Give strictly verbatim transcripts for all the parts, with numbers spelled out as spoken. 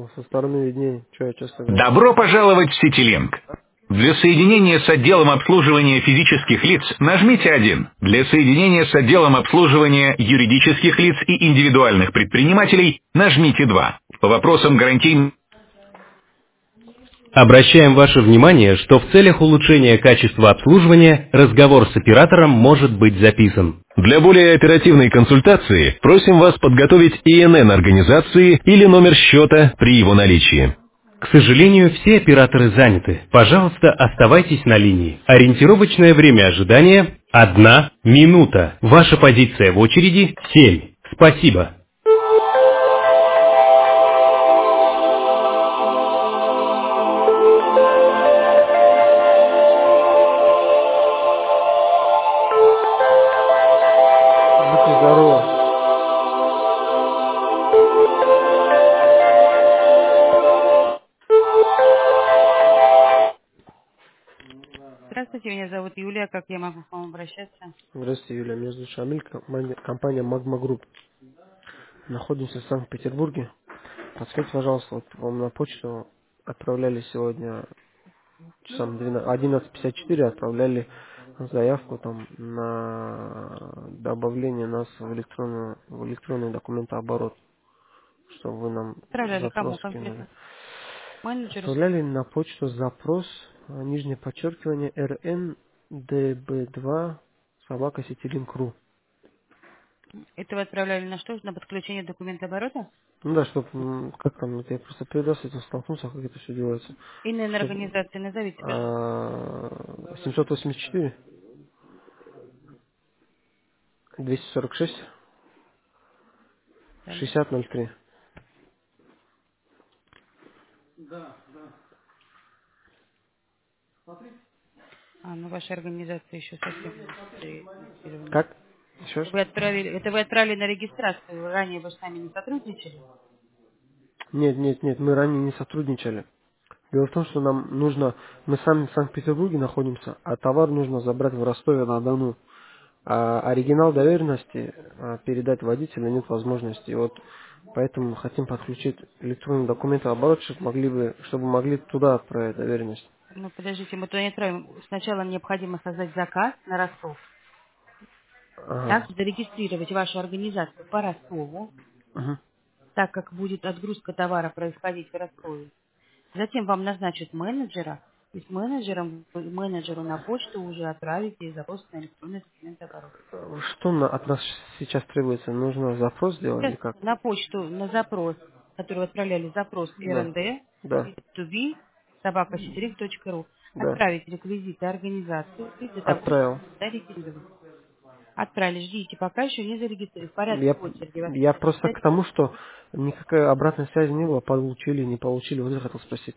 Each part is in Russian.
со стороны виднее, что я часто говорю. Добро пожаловать в CityLink. Для соединения с отделом обслуживания физических лиц нажмите один. Для соединения с отделом обслуживания юридических лиц и индивидуальных предпринимателей нажмите два. По вопросам гарантийных... Обращаем ваше внимание, что в целях улучшения качества обслуживания разговор с оператором может быть записан. Для более оперативной консультации просим вас подготовить И Н Н организации или номер счета при его наличии. К сожалению, все операторы заняты. Пожалуйста, оставайтесь на линии. Ориентировочное время ожидания – одна минута. Ваша позиция в очереди – семь. Спасибо. Будьте здоровы. Здравствуйте, меня зовут Юлия. Как я могу к вам обращаться? Здравствуйте, Юлия. Меня зовут Шамиль, компания, компания Magma Group. Находимся в Санкт-Петербурге. Подскажите, пожалуйста, вот вам на почту отправляли сегодня часам одиннадцать пятьдесят четыре, отправляли заявку там на добавление нас в электронную в электронный документооборот, чтобы вы нам Отправляли кому запрос кинули. конкретно? Менеджеру? Отправляли на почту запрос, а, нижнее подчеркивание, эр эн дэ бэ два собака ситилинк точка ру. Это вы отправляли на что? На подключение документа оборота? Ну да, чтобы, как там, это я просто первый раз с этим столкнулся, как это все делается. Иные Чтоб, организации назовите, пожалуйста. а, семьсот восемьдесят четыре, двести сорок шесть, Далее. шестьдесят ноль три. А, ну ваша организация еще совсем не зарегистрирована. Как? Еще раз? Вы отправили, это вы отправили на регистрацию. Ранее вы с нами не сотрудничали? Нет, нет, нет, мы ранее не сотрудничали. Дело в том, что нам нужно, мы сами в Санкт-Петербурге находимся, а товар нужно забрать в Ростове-на-Дону. А оригинал доверенности а, передать водителю нет возможности. И вот поэтому хотим подключить электронный документооборот, чтобы могли бы, чтобы могли туда отправить доверенность. Ну, подождите, мы туда не отправим. Сначала необходимо создать заказ на Ростов. Ага. Также зарегистрировать вашу организацию по Ростову, Мгм. так как будет отгрузка товара происходить в Ростове. Затем вам назначат менеджера, и с менеджером, вы менеджеру на почту уже отправите запрос на электронный документооборот. Что на- от нас сейчас требуется? Нужно запрос сделать или Сейчас как? на почту, на запрос, который вы отправляли, запрос Да. эр эн дэ, Да. би ту би, собака ситилинк точка ру, Да. отправить реквизиты организации для того, чтобы Отправил. зарегистрировать. Отправили, ждите, пока еще не зарегистрировали. В порядке Я, очереди вас я просто к пять тому, что никакой обратной связи не было, получили, не получили. Вот я хотел спросить.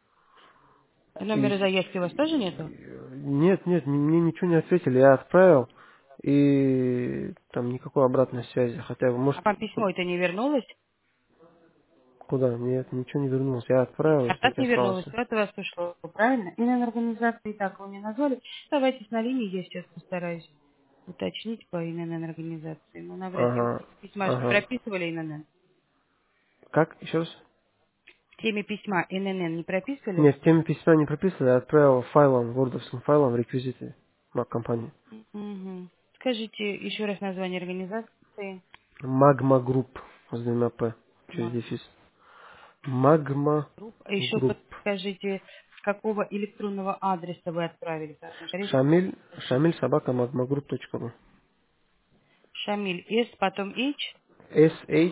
И Номера заявки у вас тоже нету? нет, нет, мне ничего не ответили. Я отправил, и там никакой обратной связи. Хотя, А может, вам письмо это не вернулось? куда? Нет, ничего не вернулось. Я отправил и А так не вернулось, поинтересовался. то от вас ушло, правильно? И на организации так вы не назвали. Оставайтесь на линии, я сейчас постараюсь уточнить по ин эн эн организации. Ну, навряд ли. Ага, Письма же не ага. прописывали ин эн эн. Как? Еще раз? В теме письма ин эн эн не прописывали? Нет, в теме письма не прописано. Я отправил файлом, вордовским файлом реквизиты на компании. Угу. Скажите еще раз название организации. Magma Group с двумя П через Ма- дефис. Magma Групп. А еще Group. подскажите, с какого электронного адреса вы отправили? Потому что скорее всего, Шамиль, Шамиль собака magmagroup точка ру. Шамиль С, потом H, S H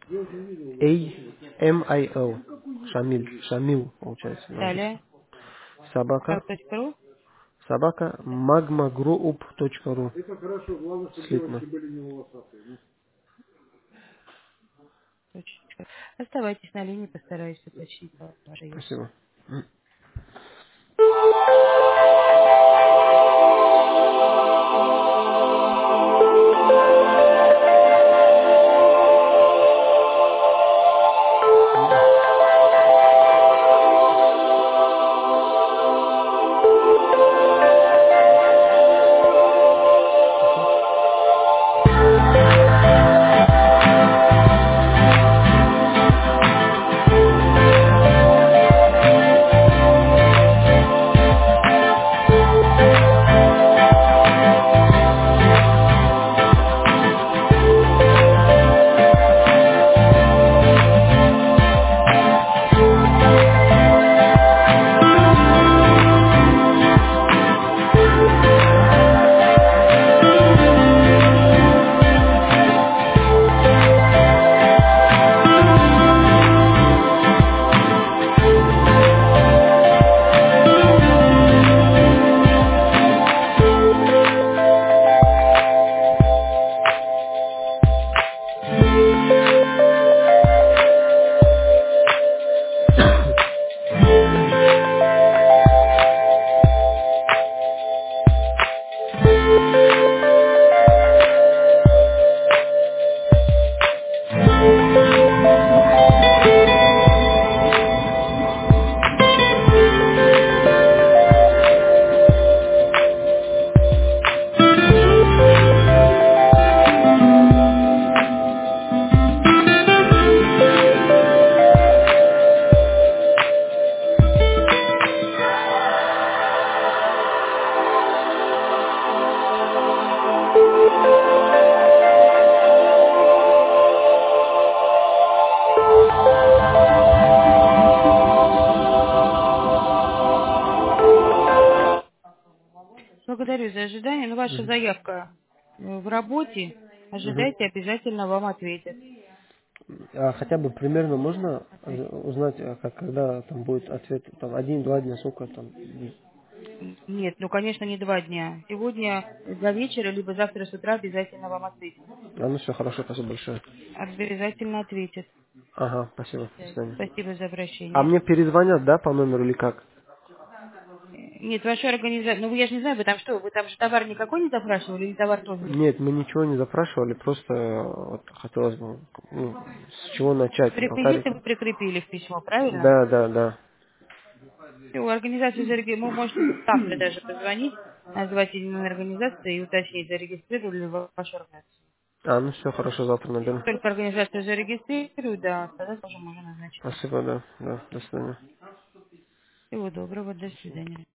A M I L. Шамиль. Шамил, получается, на русском. далее, Собака. .ру. Собака magmagroup точка ру. Слитно. Точка. Оставайтесь на линии, постараюсь уточнить ваши заявки. Спасибо. ваша Мгм. заявка э, в работе, Мгм. ожидайте, обязательно вам ответят. А хотя бы примерно можно э, узнать, а как, когда там будет ответ, там один-два дня, сколько там будет? Нет, ну, конечно, не два дня. Сегодня до вечера, либо завтра с утра обязательно вам ответят. А, ну все, хорошо, спасибо большое. Обязательно ответят. Ага, спасибо, до Э, свидания. Спасибо за А обращение. мне перезвонят, да, по номеру или как? Э, Нет, ваша организация, ну, я же не знаю, вы там что, вы там же товар никакой не запрашивали, или товар тоже? Нет, мы ничего не запрашивали, просто э, вот, хотелось бы, ну, с чего начать, по Реквизиты вы тарифу. прикрепили в письмо, правильно? Да, да, да. Всё, организацию зареги- вы можете завтра даже позвонить, назвать именно организацию и уточнить, зарегистрировали ли вы вашу организацию. А, ну все, хорошо, завтра Как наберу. только организацию зарегистрируют, да, тогда тоже можно назначить. Спасибо, да, да, до свидания. Всего доброго, до свидания.